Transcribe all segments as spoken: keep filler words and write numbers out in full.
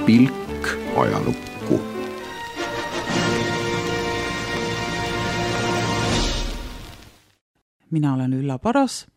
pilk ajalukku. Mina olen Ülla Paras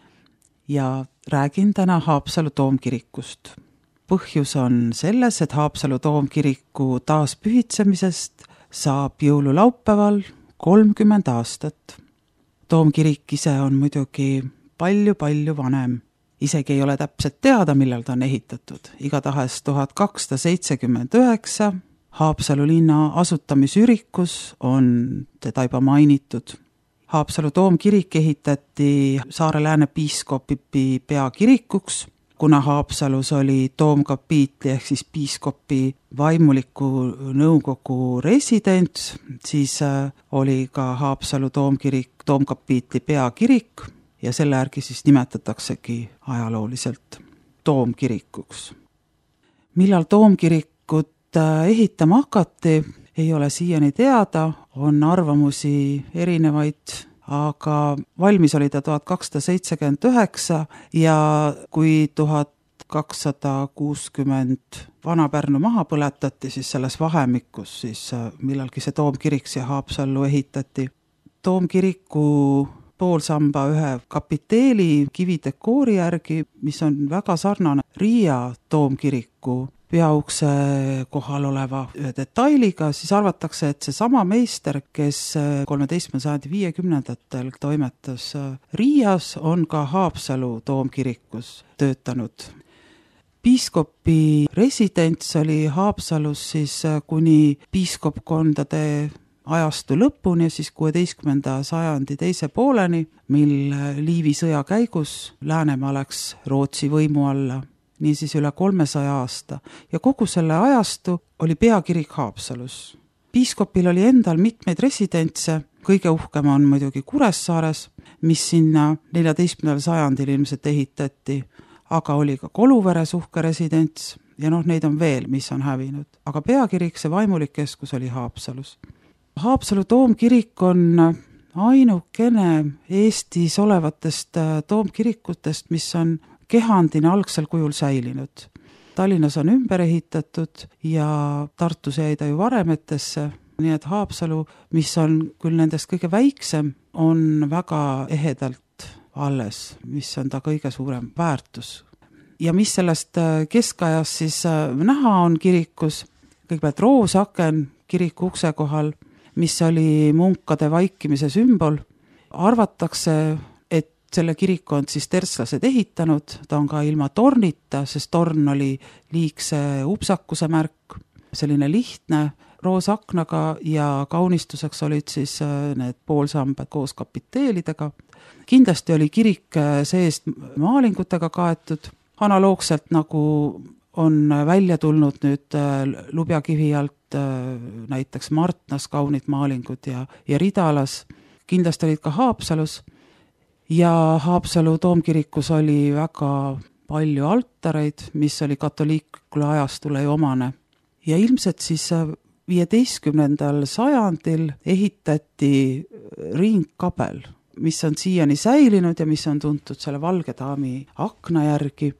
ja räägin täna Haapsalu toomkirikust. Põhjus on selles, et Haapsalu toomkiriku taaspühitsemisest saab jõululaupäeval kolmkümmend aastat. Toomkirik ise on muidugi palju-palju vanem. Isegi ei ole täpselt teada, millal ta on ehitatud. Igatahes tuhat kakssada seitsekümmend üheksa Haapsalu linna asutamisürikus on teda juba mainitud. Haapsalu toomkirik ehitati Saare-Lääne piiskopi peakirikuks, kuna Haapsalus oli toomkapiitli ehk siis piiskopi vaimuliku nõukogu residents, siis oli ka Haapsalu toomkirik toomkapiitli peakirik ja selle järgi siis nimetataksegi ajalooliselt toomkirikuks. Millal toomkirikut ehitama hakati, ei ole siiani teada, on arvamusi erinevaid, aga valmis oli ta tuhat kakssada seitsekümmend üheksa ja kui tuhat kakssada kuuskümmend Vana-Pärnu maha põletati, siis selles vahemikus, siis millalgi see toomkirik siia Haapsallu ehitati. Toomkiriku poolsamba ühe kapiteeli kividekoori järgi, mis on väga sarnane Riia toomkiriku peaukse kohal oleva ühe detailiga, siis arvatakse, et see sama meister, kes kolmeteistkümnenda sajandi viiekümnendatel toimetas Riias, on ka Haapsalu toomkirikus töötanud. Piiskopi residents oli Haapsalus siis kuni piiskopkondade ajastu lõpuni ja siis kuueteistkümnenda sajandi teise pooleni, mil Liivi sõja käigus Läänemaa läks Rootsi võimu alla. Niisiis üle kolmesaja aasta ja kogu selle ajastu oli peakirik Haapsalus. Piiskopil oli endal mitmeid residentse, kõige uhkem on muidugi Kuressaares, mis sinna neljateistkümnendal sajandil ilmselt ehitati, aga oli ka Koluveres uhke residents ja noh, neid on veel, mis on hävinud. Aga peakirik, see vaimulik keskus oli Haapsalus. Haapsalu toomkirik on ainukene Eestis olevatest toomkirikutest, mis on kehandina algsel kujul säilinud. Tallinnas on ümber ehitatud ja Tartus jäi ta ju varemetesse, nii et Haapsalu, mis on küll nendest kõige väiksem, on väga ehedalt alles, mis on ta kõige suurem väärtus. Ja mis sellest keskajas siis näha on kirikus, kõigepealt roosaken kiriku ukse kohal, mis oli munkade vaikimise sümbol. Arvatakse, selle kiriku on siis tertslased ehitanud, ta on ka ilma tornita, sest torn oli liigse upsakuse märk, selline lihtne roosaknaga ja kaunistuseks olid siis need poolsambad koos kapiteelidega. Kindlasti oli kirik seest maalingutega kaetud, analoogselt nagu on välja tulnud nüüd Lubjakivi alt näiteks Martnas kaunid maalingud ja, ja Ridalas, kindlasti olid ka Haapsalus. Ja Haapsalu toomkirikus oli väga palju altareid, mis oli katoliiklikule ajastule ju omane. Ja ilmselt siis viieteistkümnendal sajandil ehitati ringkabel, mis on siiani säilinud ja mis on tuntud selle Valge daami akna järgi.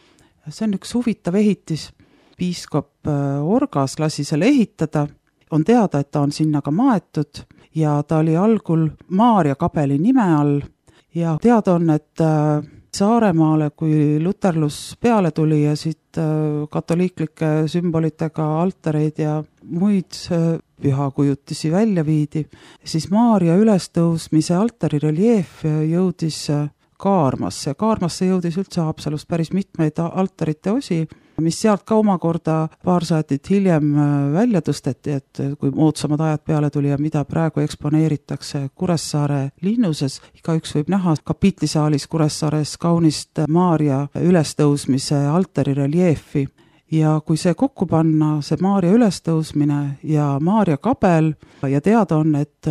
See on üks huvitav ehitis. Piiskop Orgas lasi selle ehitada. On teada, et ta on sinna ka maetud ja ta oli algul Maarja kabeli nime all. Ja teada on, et Saaremaale, kui luterlus peale tuli ja siit katoliiklike sümbolitega altareid ja muid pühakujutisi välja viidi, siis Maarja ülestõusmise altari reljeef jõudis Kaarmasse. Kaarmasse jõudis üldse Haapsalust päris mitmeid altarite osi, mis sealt ka omakorda paar saatit hiljem välja tõsteti, et kui moodsamad ajad peale tuli ja mida praegu eksponeeritakse Kuressaare linnuses, igaüks võib näha kapitlisaalis Kuressaares kaunist Maarja ülestõusmise altari reljeefi. Ja kui see kokku panna, see Maarja ülestõusmine ja Maarja kabel ja teada on, et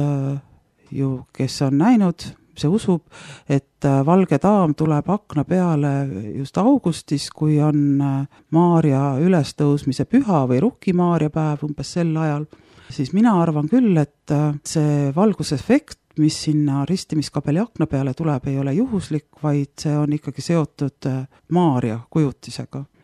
ju kes on näinud, see usub, et Valge daam tuleb akna peale just augustis, kui on Maarja ülestõusmise püha või Rukki-Maarja päev umbes sel ajal, siis mina arvan küll, et see valgusefekt, mis sinna ristimiskabeli akna peale tuleb, ei ole juhuslik, vaid see on ikkagi seotud Maarja kujutisega.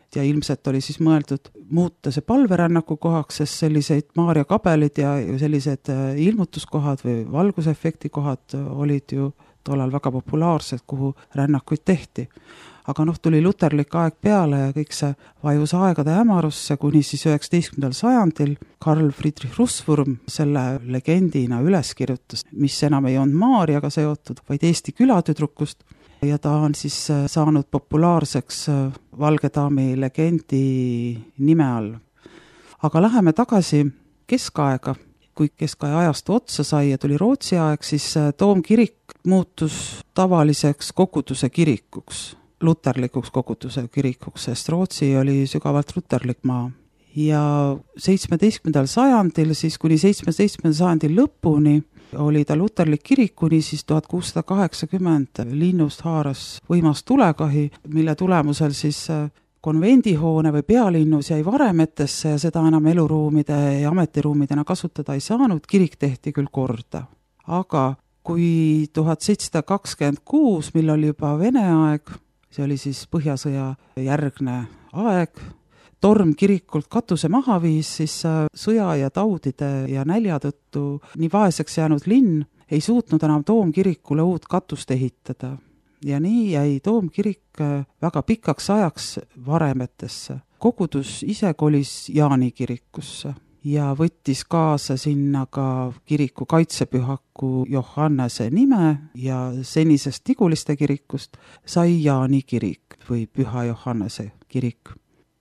ja ilmselt oli siis mõeldud muuta see palverännaku kohaks, sest selliseid Maarja kabelid ja sellised ilmutuskohad või valgusefekti kohad olid ju tollal väga populaarsed, kuhu rännakuid tehti. Aga noh, tuli luterlik aeg peale ja kõik see vajus aegade hämarusse, kuni siis üheksateistkümnendal sajandil Karl Friedrich Russwurm selle legendina üles kirjutas, mis enam ei olnud Maarjaga seotud, vaid Eesti külatüdrukust. Ja ta on siis saanud populaarseks Valge daami legendi nime all. Aga läheme tagasi keskaega. Kui keskaja ajastu otsa sai ja tuli Rootsi aeg, siis Toomkirik muutus tavaliseks koguduse kirikuks, luterlikuks koguduse kirikuks, sest Rootsi oli sügavalt luterlik maa. Ja seitsmeteistkümnendal sajandil, siis kuni seitsmeteistkümnendal sajandil lõpuni oli ta luterlik kirik, kuni siis tuhat kuussada kaheksakümmend linnust haaras võimas tulekahi, mille tulemusel siis konvendihoone või pealinnus jäi varemetesse ja seda enam eluruumide ja ametiruumidena kasutada ei saanud, kirik tehti küll korda. Aga kui tuhat seitsesada kakskümmend kuus, mil oli juba Vene aeg, see oli siis Põhjasõja järgne aeg, torm kirikult katuse maha viis, siis sõja ja taudide ja nälja tõttu nii vaeseks jäänud linn ei suutnud enam Toomkirikule uut katust ehitada. Ja nii jäi Toomkirik väga pikaks ajaks varemetesse. Kogudus ise kolis Jaani kirikusse ja võttis kaasa sinna ka kiriku kaitsepühaku Johannese nime ja senisest Niguliste kirikust sai Jaani kirik või Püha Johannese kirik.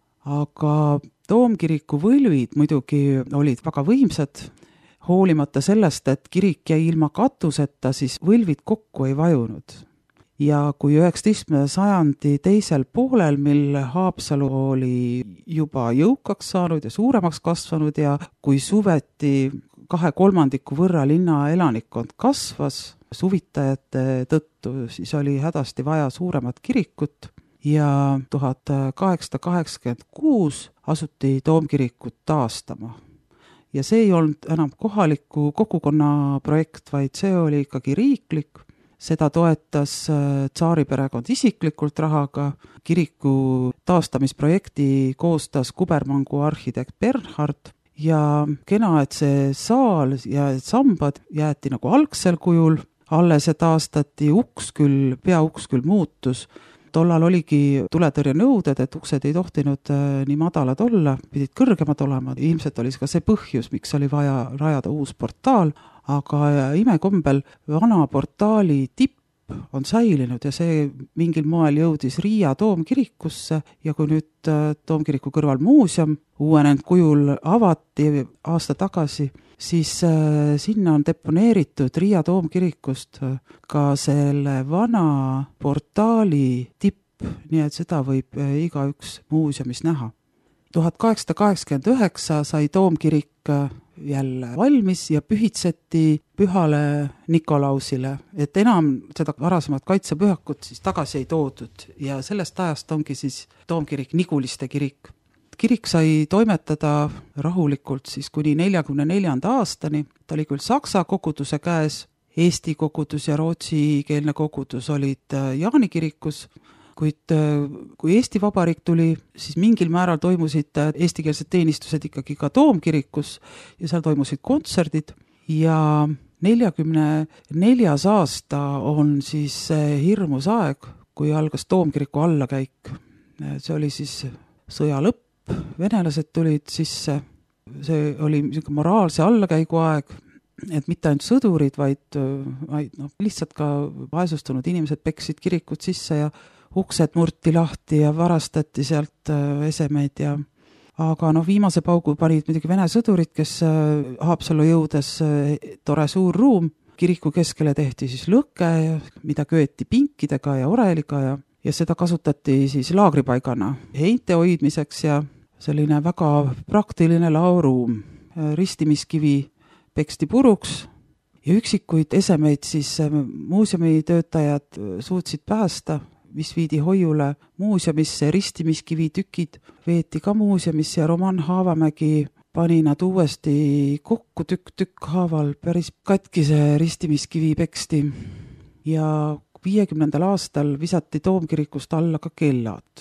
Aga Toomkiriku võlvid muidugi olid väga võimsad, hoolimata sellest, et kirik jäi ilma katuseta, siis võlvid kokku ei vajunud. Ja kui üheksateistkümnenda sajandi teisel poolel, mil Haapsalu oli juba jõukaks saanud ja suuremaks kasvanud ja kui suveti kahe kolmandiku võrra linna elanikkond kasvas suvitajate tõttu, siis oli hädasti vaja suuremat kirikut ja tuhat kaheksasada kaheksakümmend kuus asuti Toomkirikut taastama. Ja see ei olnud enam kohaliku kogukonna projekt, vaid see oli ikkagi riiklik. Seda toetas tsaariperekond isiklikult rahaga. Kiriku taastamisprojekti koostas kubermangu arhitekt Bernhard ja kena, et see saal ja sambad jäeti nagu algsel kujul, alles ja taastati uks küll, peauks küll muutus. Tollal oligi tuletõrje nõuded, et uksed ei tohtinud nii madalad olla, pidid kõrgemad olema. Ilmselt oli ka see põhjus, miks oli vaja rajada uus portaal, aga imekombel vana portaali tipp on säilinud ja see mingil moel jõudis Riia Toomkirikusse ja kui nüüd Toomkiriku kõrval muuseum uuenenud kujul avati aasta tagasi, siis sinna on deponeeritud Riia Toomkirikust ka selle vana portaali tipp, nii et seda võib igaüks muuseumis näha. tuhat kaheksasada kaheksakümmend üheksa sai Toomkirik jälle valmis ja pühitseti Pühale Nikolausile, et enam seda varasemat kaitsepühakut siis tagasi ei toodud ja sellest ajast ongi siis Toomkirik Niguliste kirik. Kirik sai toimetada rahulikult siis kuni neljakümne neljanda aastani, ta oli küll Saksa koguduse käes, Eesti kogudus ja rootsikeelne kogudus olid Jaani kirikus, kuid kui Eesti Vabariik tuli, siis mingil määral toimusid eestikeelsed teenistused ikkagi ka Toomkirikus ja seal toimusid kontserdid ja neljakümne neljas aasta on siis hirmus aeg, kui algas Toomkiriku allakäik. See oli siis sõja lõpp, venelased tulid sisse, see oli moraalse allakäigu aeg, et mitte ainult sõdurid, vaid, vaid no, lihtsalt ka vaesustunud inimesed peksid kirikut sisse ja uksed murti lahti ja varastati sealt esemeid ja aga noh, viimase paugu panid muidugi Vene sõdurid, kes Haapsallu jõudes tore suur ruum, kiriku keskele tehti siis lõke, mida köeti pinkidega ja oreliga ja, ja seda kasutati siis laagripaigana heinte hoidmiseks ja selline väga praktiline laoruum. Ristimiskivi peksti puruks ja üksikuid esemeid siis muuseumi töötajad suutsid päästa, mis viidi hoiule muuseumisse, ristimiskivi tükid veeti ka muuseumisse ja Roman Haavamägi pani nad uuesti kokku tükk-tükk haaval, päris katkise ristimiskivi peksti ja viiekümnendal aastal visati Toomkirikust alla ka kellad.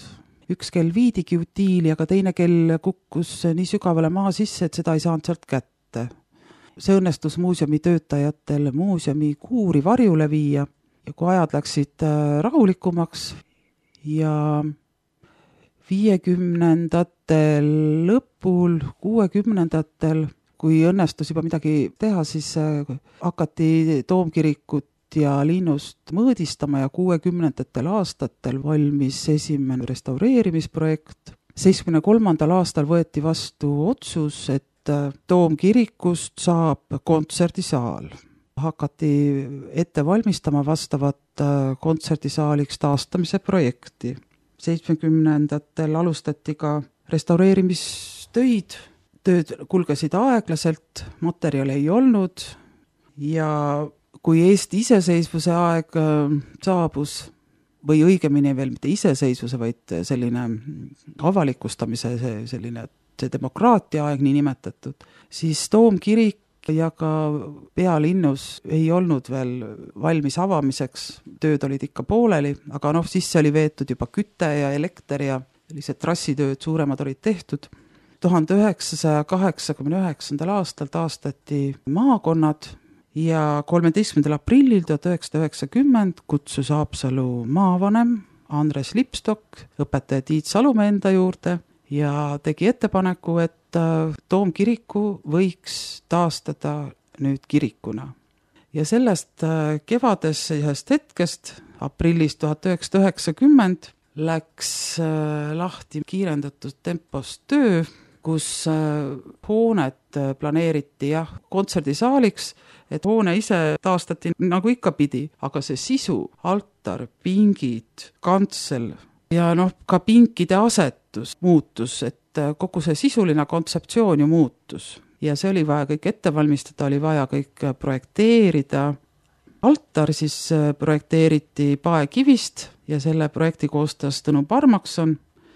üks kell viidigi utiili, aga teine kell kukkus nii sügavale maa sisse, et seda ei saanud sealt kätte. See õnnestus muuseumi töötajatel muuseumi kuuri varjule viia ja kui ajad läksid rahulikumaks ja viiekümnendatel lõpul, kuuekümnendatel, kui õnnestus juba midagi teha, siis hakati Toomkirikut ja linnust mõõdistama ja kuuekümnendatel aastatel valmis esimene restaureerimisprojekt. seitsmekümne kolmandal aastal võeti vastu otsus, et Toomkirikust saab kontserdisaal. Hakati ette valmistama vastavat kontserdisaaliks taastamise projekti. seitsmekümnendatel alustati ka restaureerimistöid, tööd kulgesid aeglaselt, materjali ei olnud ja kui Eesti iseseisvuse aeg saabus, või õigemini veel mitte iseseisvuse, vaid selline avalikustamise, selline see demokraatia aeg nii nimetatud, siis Toomkirik ja ka pealinnus ei olnud veel valmis avamiseks, tööd olid ikka pooleli, aga noh, sisse oli veetud juba küte ja elekter ja sellised trassitööd suuremad olid tehtud. tuhande üheksasaja kaheksakümne üheksandal aastal taastati maakonnad ja kolmeteistkümnendal aprillil tuhat üheksasada üheksakümmend kutsus Haapsalu maavanem Andres Lipstok õpetaja Tiit Salumäe enda juurde ja tegi ettepaneku, et Toomkiriku võiks taastada nüüd kirikuna. Ja sellest kevades ühest hetkest, aprillis tuhat üheksasada üheksakümmend, läks lahti kiirendatud tempos töö, kus hoonet planeeriti jah, kontserdisaaliks, et hoone ise taastati nagu ikka pidi, aga see sisu, altar, pingid, kantsel ja noh, ka pinkide asetus muutus, et kogu see sisuline kontseptsioon ju muutus ja see oli vaja kõik ette valmistada, oli vaja kõik projekteerida. Altar siis projekteeriti paekivist ja selle projekti koostas Tõnu Parmakson.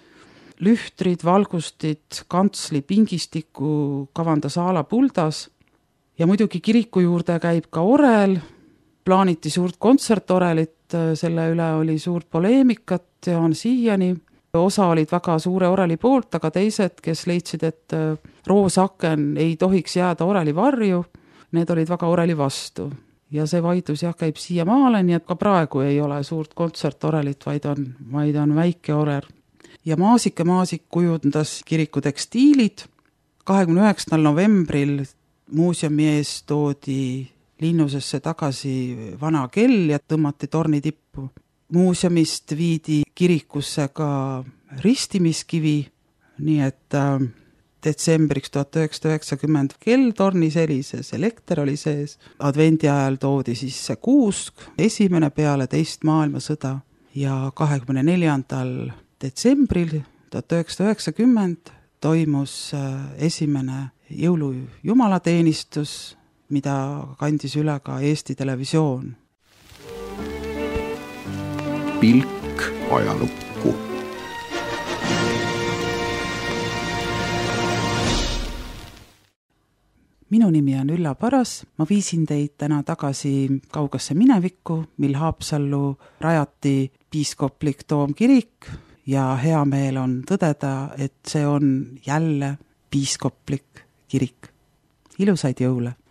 Lühtrid, valgustid, kantsli, pingistiku kavandas Aala Puldas ja muidugi kiriku juurde käib ka orel, plaaniti suurt kontsertorelit, selle üle oli suurt poleemikat ja on siiani. Osa olid väga suure oreli poolt, aga teised, kes leidsid, et roosaken ei tohiks jääda oreli varju, need olid väga oreli vastu. Ja see vaidlus jah, käib siia maale, nii et ka praegu ei ole suurt kontsertorelit, vaid on, vaid on väike orel. Ja Maasike Maasik kujundas kiriku tekstiilid. kahekümne üheksandal novembril muuseumi ees toodi linnusesse tagasi vana kell ja tõmmati torni tippu. Muuseumist viidi kirikusse ka ristimiskivi, nii et detsembriks tuhat üheksasada üheksakümmend kell tornis helises, elekter oli sees. Advendi ajal toodi siis see kuusk, esimene peale teist maailmasõda ja kahekümne neljandal detsembril tuhat üheksasada üheksakümmend toimus esimene jõulujumalateenistus, mida kandis üle ka Eesti Televisioon. Pilk ajalukku. Minu nimi on Ülla Paras, ma viisin teid täna tagasi kaugasse minevikku, mil Haapsallu rajati piiskoplik Toomkirik ja hea meel on tõdeda, et see on jälle piiskoplik kirik. Ilusaid jõule!